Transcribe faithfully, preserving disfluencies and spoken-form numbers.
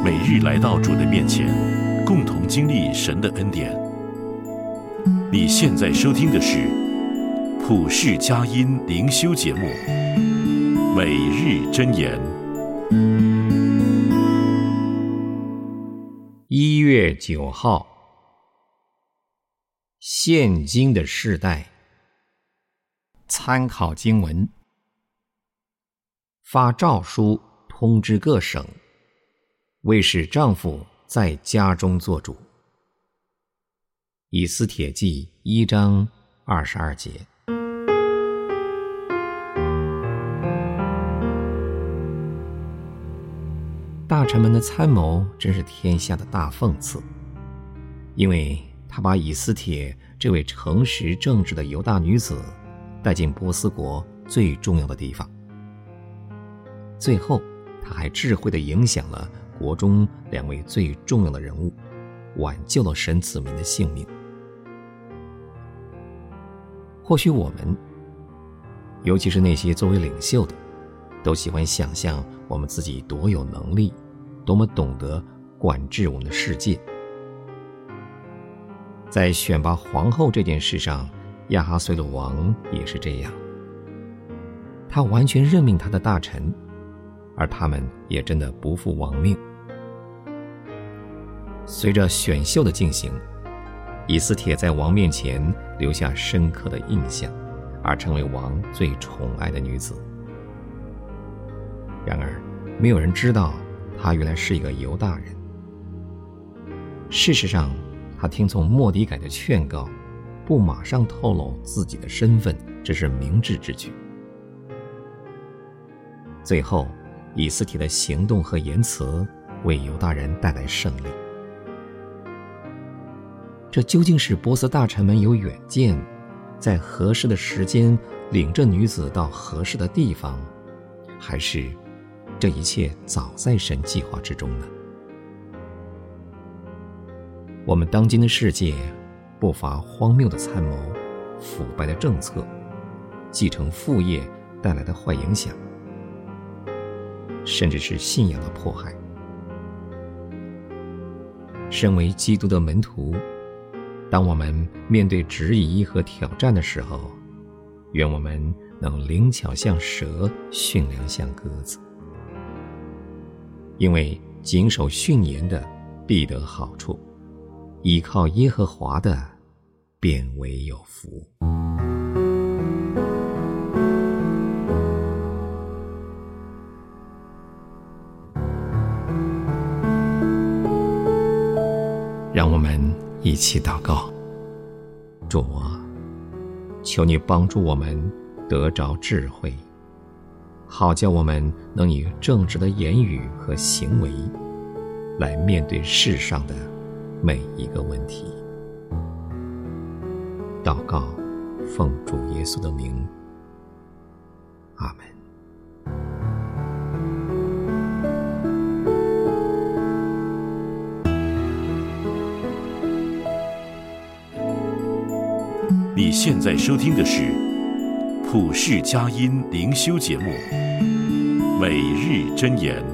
每日来到主的面前，共同经历神的恩典。你现在收听的是普世佳音灵修节目《每日箴言》。 一月九号，现今的世代。参考经文：发诏书通知各省，为使丈夫在家中做主。以斯帖记一章二十二节。大臣们的参谋真是天下的大讽刺，因为他把以斯帖这位诚实正直的犹大女子带进波斯国最重要的地方，最后他还智慧地影响了国中两位最重要的人物，挽救了神子民的性命。或许我们，尤其是那些作为领袖的，都喜欢想象我们自己多有能力，多么懂得管制我们的世界。在选拔皇后这件事上，亚哈随鲁王也是这样，他完全任命他的大臣，而他们也真的不负王命。随着选秀的进行，以斯帖在王面前留下深刻的印象，而成为王最宠爱的女子。然而没有人知道她原来是一个犹大人。事实上，她听从末底改的劝告，不马上透露自己的身份，这是明智之举。最后，以斯帖的行动和言辞为犹大人带来胜利。这究竟是波斯大臣们有远见，在合适的时间领着女子到合适的地方，还是这一切早在神计划之中呢？我们当今的世界不乏荒谬的参谋、腐败的政策、继承父业带来的坏影响，甚至是信仰的迫害。身为基督的门徒，当我们面对质疑和挑战的时候，愿我们能灵巧像蛇，驯良像鸽子。因为谨守训言的必得好处，依靠耶和华的便为有福。让我们一起祷告。主啊，求你帮助我们得着智慧，好叫我们能以正直的言语和行为来面对世上的每一个问题。祷告，奉主耶稣的名，阿们。 你现在收听的是普世佳音灵修节目《每日箴言》。